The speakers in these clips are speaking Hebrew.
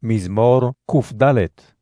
מזמור ק"ד.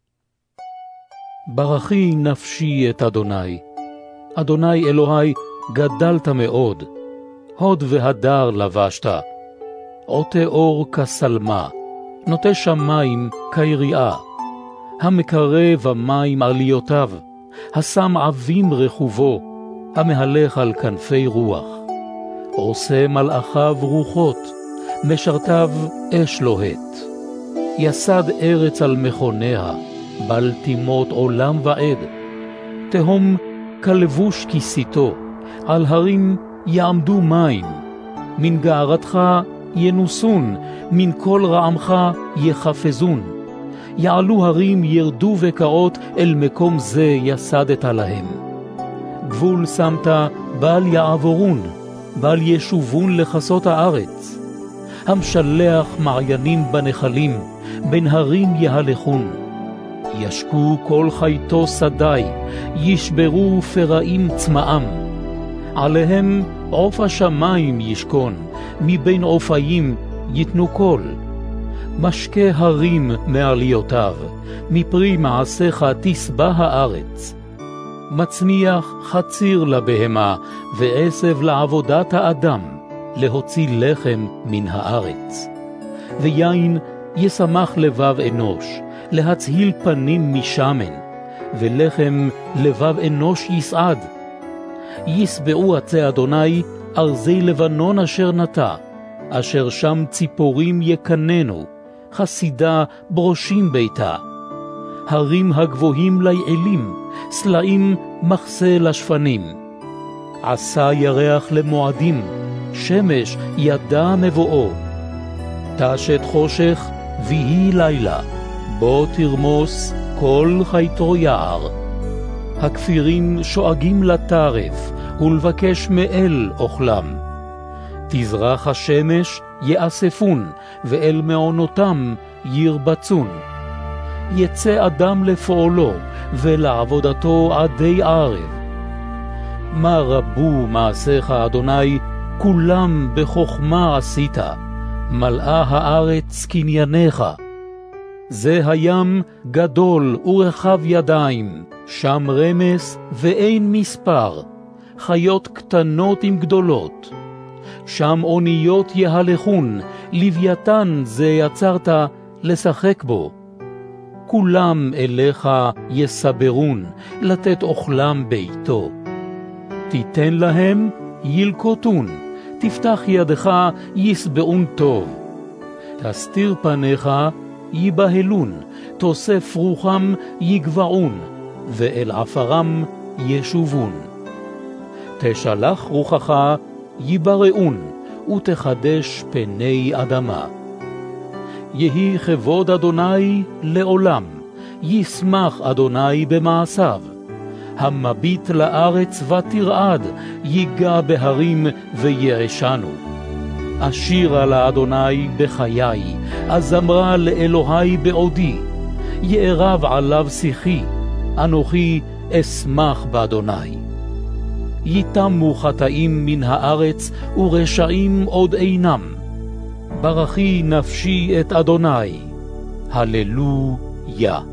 ברכי נפשי את אדוני. אדוני אלוהי, גדלת מאוד. הוד והדר לבשת. עוטה אור כסלמה, נוטה שמים כיריעה. המקרב המים עליותיו, השם עבים רכובו, המהלך על כנפי רוח. עושה מלאכיו רוחות, משרתיו אש לוהט. יסד ארץ על מכוניה, בל תימות עולם ועד. תהום כלבוש כיסיתו, על הרים יעמדו מים. מן גערתך ינוסון, מן כל רעמך יחפזון. יעלו הרים ירדו וקעות, אל מקום זה יסדת להם. גבול שמת בל יעבורון, בל ישובון לחסות הארץ. המשלח מעיינים בנחלים, בין הרים יהלכון. ישקו כל חייתו שדי, ישברו פרעים צמאם. עליהם עוף השמיים ישכון, מבין עופיים יתנו קול. משקה הרים מעליותיו, מפרי מעשיך תשבע הארץ. מצמיח חציר לבהמה, ועשב לעבודת האדם, להוציא לחם מן הארץ. ויין ישמח לבב אנוש, להצהיל פנים משמן, ולחם לבב אנוש יסעד. יסבעו עצי אדוני ארזי לבנון אשר נטע, אשר שם ציפורים יקננו, חסידה ברושים ביתה. הרים הגבוהים ליעלים, סלעים מחסה לשפנים. עשה ירח למועדים, שמש ידע מבואו. תשת חושך ויהי לילה, בו תרמוס כל חייתו יער. הכפירים שואגים לטרף, ולבקש מאל אוכלם. תזרח השמש יאספון, ואל מעונותם ירבצון. יצא אדם לפועלו, ולעבודתו עדי ערב. מה רבו מעשיך אדוני, כולם בחוכמה עשית, מלאה הארץ קנייניך. זה הים גדול ורחב ידיים, שם רמס ואין מספר, חיות קטנות עם גדולות. שם אוניות יהלכון, לוויתן זה יצרת לשחק בו. כולם אליך יסברון, לתת אוכלם ביתו. תיתן להם ילקוטון, תפתח ידך יסבעון טוב. תסתיר פניך יבהלון, תוסף רוחם יגבעון, ואל עפרם ישובון. תשלח רוחך יבראון, ותחדש פני אדמה. יהי כבוד אדוני לעולם, ישמח אדוני במעשיו. המביט לארץ ותרעד, ייגע בהרים ויעשנו. אשירה לאדוני בחיי, אזמרה לאלוהי בעודי. יערב עליו שיחי, אנוכי אשמח באדוני. יתמו חטאים מן הארץ, ורשעים עוד אינם. ברכי נפשי את אדוני. הללויה.